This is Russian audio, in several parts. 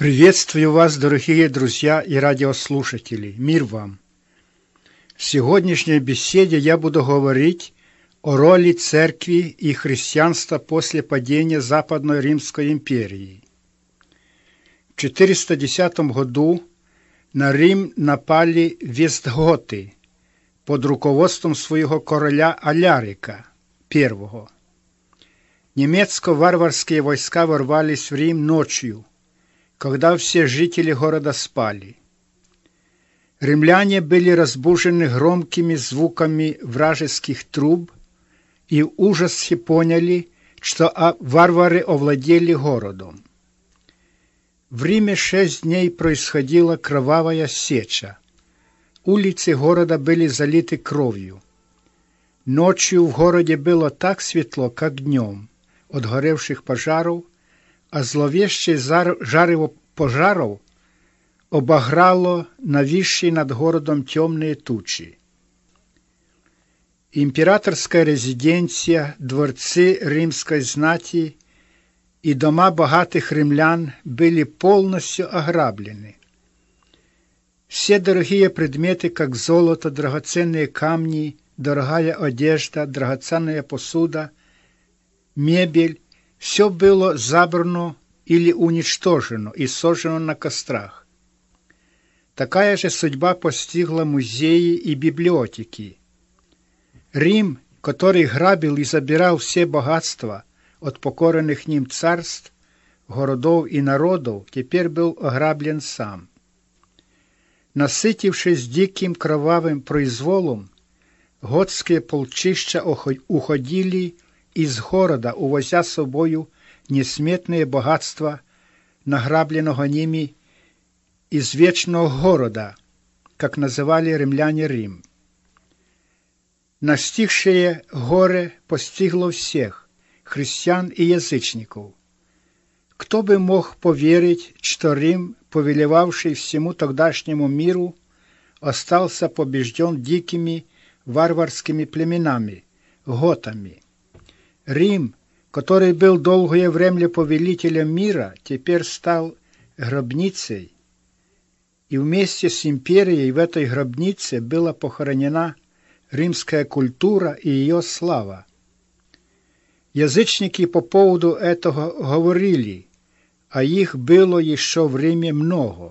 Приветствую вас, дорогие друзья и радиослушатели. Мир вам! В сегодняшней беседе я буду говорить о роли церкви и христианства после падения Западной Римской империи. В 410 году на Рим напали вестготи под руководством своего короля Алярика I. Немецко-варварские войска ворвались в Рим ночью, когда все жители города спали. Римляне были разбужены громкими звуками вражеских труб и в ужасе поняли, что варвары овладели городом. В Риме 6 дней происходила кровавая сеча. Улицы города были залиты кровью. Ночью в городе было так светло, как днем, от горевших пожаров, а зловещее жарево пожаров обограло нависшие над городом темные тучи. Императорская резиденция, дворцы римской знати и дома богатых римлян были полностью ограблены. Все дорогие предметы, как золото, драгоценные камни, дорогая одежда, драгоценная посуда, мебель, все было забрано или уничтожено и сожжено на кострах. Такая же судьба постигла музеи и библиотеки. Рим, который грабил и забирал все богатства от покоренных ним царств, городов и народов, теперь был ограблен сам. Насытившись диким кровавым произволом, готские полчища уходили из города, увозя с собою несметные богатства, награбленного ними из вечного города, как называли римляне Рим. Настигшее горе постигло всех, христиан и язычников. Кто бы мог поверить, что Рим, повелевавший всему тогдашнему миру, остался побежден дикими варварскими племенами, готами. Рим, который был долгое время повелителем мира, теперь стал гробницей, и вместе с империей в этой гробнице была похоронена римская культура и ее слава. Язычники по поводу этого говорили, а их было еще в Риме много,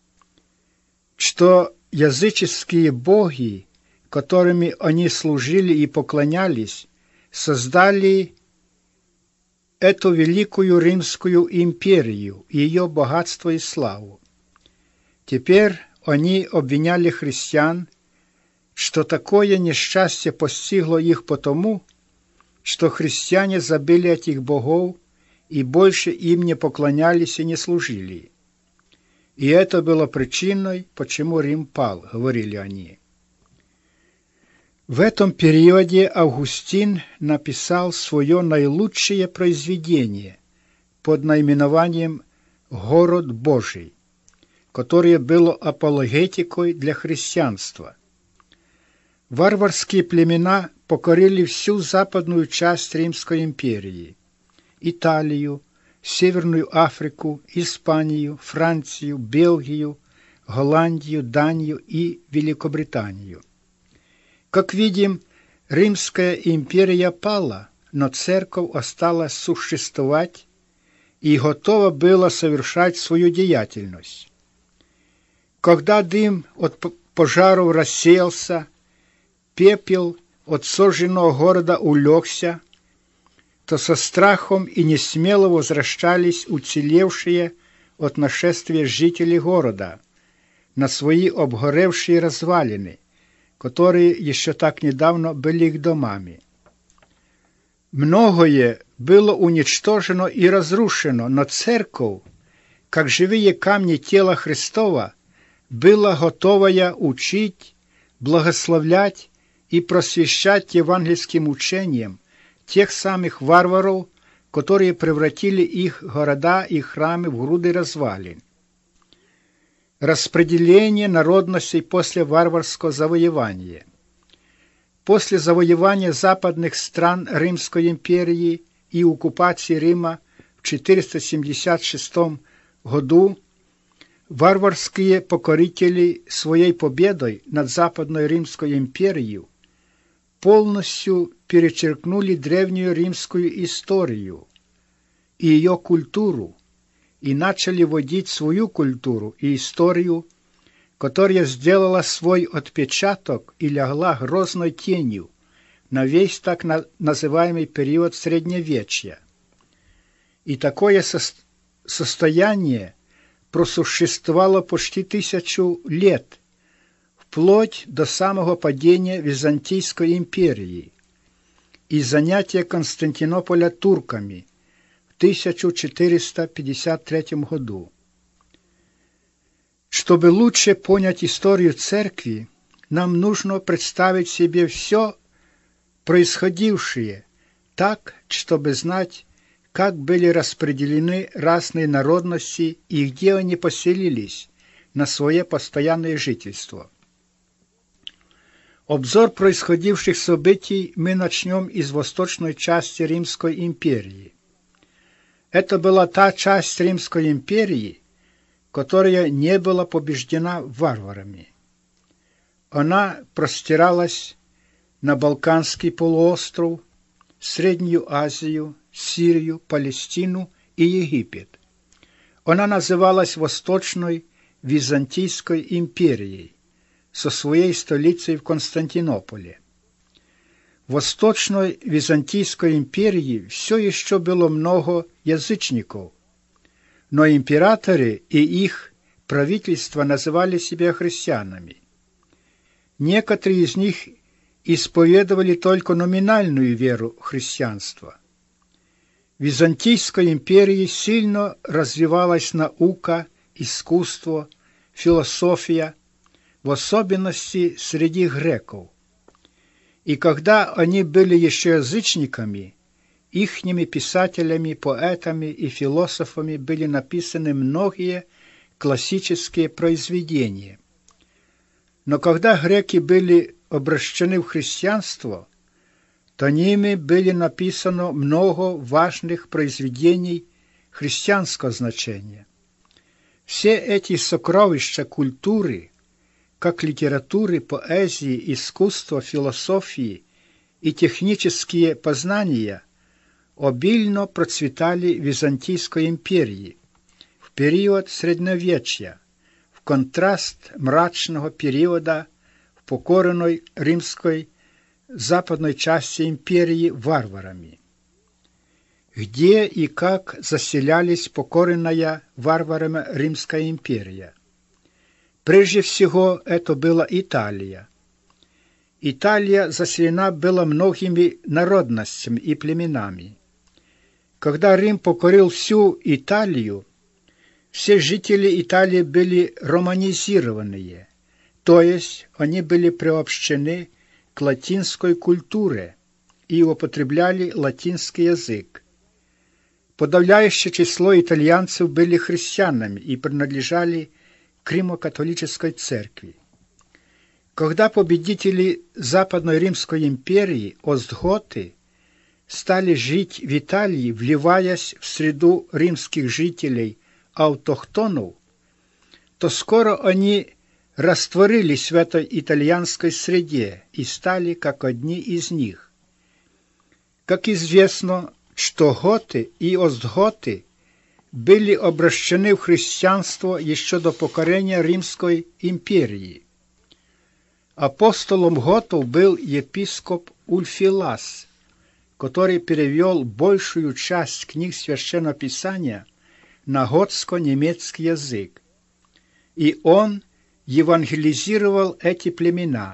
что языческие боги, которыми они служили и поклонялись, создали эту великую Римскую империю, ее богатство и славу. Теперь они обвиняли христиан, что такое несчастье постигло их потому, что христиане забыли этих богов и больше им не поклонялись и не служили. И это было причиной, почему Рим пал, говорили они. В этом периоде Августин написал свое наилучшее произведение под наименованием «Город Божий», которое было апологетикой для христианства. Варварские племена покорили всю западную часть Римской империи – Италию, Северную Африку, Испанию, Францию, Бельгию, Голландию, Данию и Великобританию. Как видим, Римская империя пала, но церковь осталась существовать и готова была совершать свою деятельность. Когда дым от пожаров рассеялся, пепел от сожженного города улегся, то со страхом и несмело возвращались уцелевшие от нашествия жители города на свои обгоревшие развалины, которые еще так недавно были их домами. Многое было уничтожено и разрушено, но церковь, как живые камни тела Христова, была готовая учить, благословлять и просвещать евангельским учением тех самых варваров, которые превратили их города и храмы в груды развалин. Распределение народностей после варварского завоевания. После завоевания западных стран Римской империи и оккупации Рима в 476 году варварские покорители своей победой над Западной Римской империей полностью перечеркнули древнюю римскую историю и ее культуру и начали вводить свою культуру и историю, которая сделала свой отпечаток и легла грозной тенью на весь так называемый период Средневечья. И такое состояние просуществовало почти 1000 лет, вплоть до самого падения Византийской империи и занятия Константинополя турками в 1453 году. Чтобы лучше понять историю церкви, нам нужно представить себе все происходившее так, чтобы знать, как были распределены разные народности и где они поселились на свое постоянное жительство. Обзор происходивших событий мы начнем из восточной части Римской империи. Это была та часть Римской империи, которая не была побеждена варварами. Она простиралась на Балканский полуостров, Среднюю Азию, Сирию, Палестину и Египет. Она называлась Восточной Византийской империей со своей столицей в Константинополе. В Восточной Византийской империи все еще было много язычников, но императоры и их правительство называли себя христианами. Некоторые из них исповедовали только номинальную веру христианства. В Византийской империи сильно развивалась наука, искусство, философия, в особенности среди греков. И когда они были еще язычниками, ихними писателями, поэтами и философами были написаны многие классические произведения. Но когда греки были обращены в христианство, то ними были написано много важных произведений христианского значения. Все эти сокровища культуры, как литературы, поэзии, искусства, философии и технические познания, обильно процветали в Византийской империи в период Средневечья, в контраст мрачного периода в покоренной римской западной части империи варварами. Где и как заселялись покоренная варварами Римская империя? Прежде всего, это была Италия. Италия заселена была многими народностями и племенами. Когда Рим покорил всю Италию, все жители Италии были романизированные, то есть они были приобщены к латинской культуре и употребляли латинский язык. Подавляющее число итальянцев были христианами и принадлежали к Римо-католической церкви. Когда победители Западной Римской империи, остготы, стали жить в Италии, вливаясь в среду римских жителей автохтонов, то скоро они растворились в этой итальянской среде и стали как одни из них. Как известно, что готы и остготы были обращены в христианство еще до покорения Римской империи. Апостолом готов был епископ Ульфилас, который перевел большую часть книг Священного Писания на готско-немецкий язык. И он евангелизировал эти племена.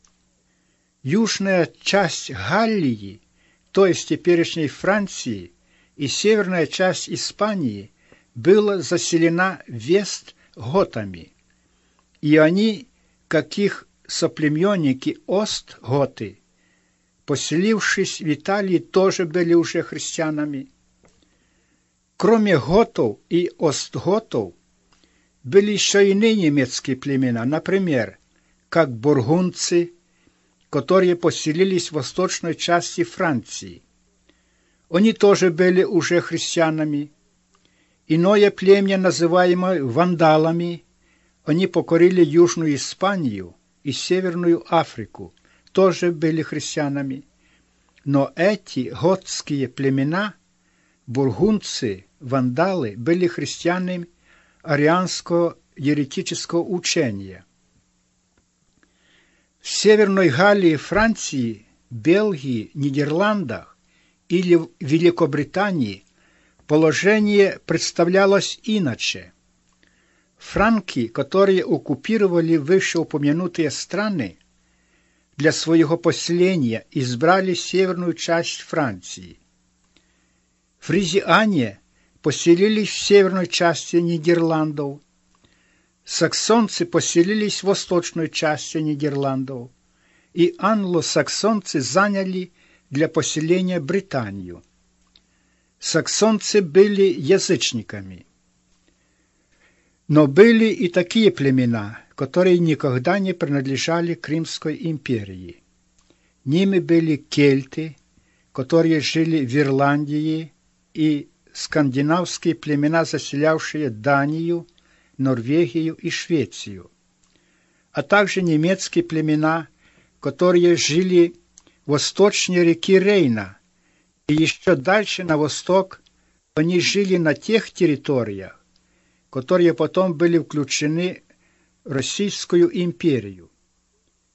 Южная часть Галлии, то есть теперешней Франции, и северная часть Испании была заселена вестготами, и они, как их соплеменники остготы, поселившись в Италии, тоже были уже христианами. Кроме готов и остготов, были еще иные немецкие племена, например, как бургундцы, которые поселились в восточной части Франции. Они тоже были уже христианами. Иное племя, называемое вандалами, они покорили Южную Испанию и Северную Африку, тоже были христианами. Но эти готские племена, бургундцы, вандалы, были христианами арианского еретического учения. В Северной Галлии, Франции, Бельгии, Нидерландах или Великобритании положение представлялось иначе. Франки, которые оккупировали вышеупомянутые страны, для своего поселения избрали северную часть Франции. Фризиане поселились в северной части Нидерландов. Саксонцы поселились в восточной части Нидерландов. И англосаксонцы заняли для поселения Британию. Саксонцы были язычниками. Но были и такие племена, которые никогда не принадлежали к Римской империи. Ними были кельты, которые жили в Ирландии, и скандинавские племена, заселявшие Данию, Норвегию и Швецию, а также немецкие племена, которые жили восточнее реки Рейна, и еще дальше на восток они жили на тех территориях, которые потом были включены в Российскую империю.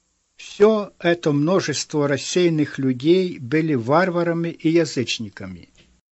Все это множество рассеянных людей были варварами и язычниками.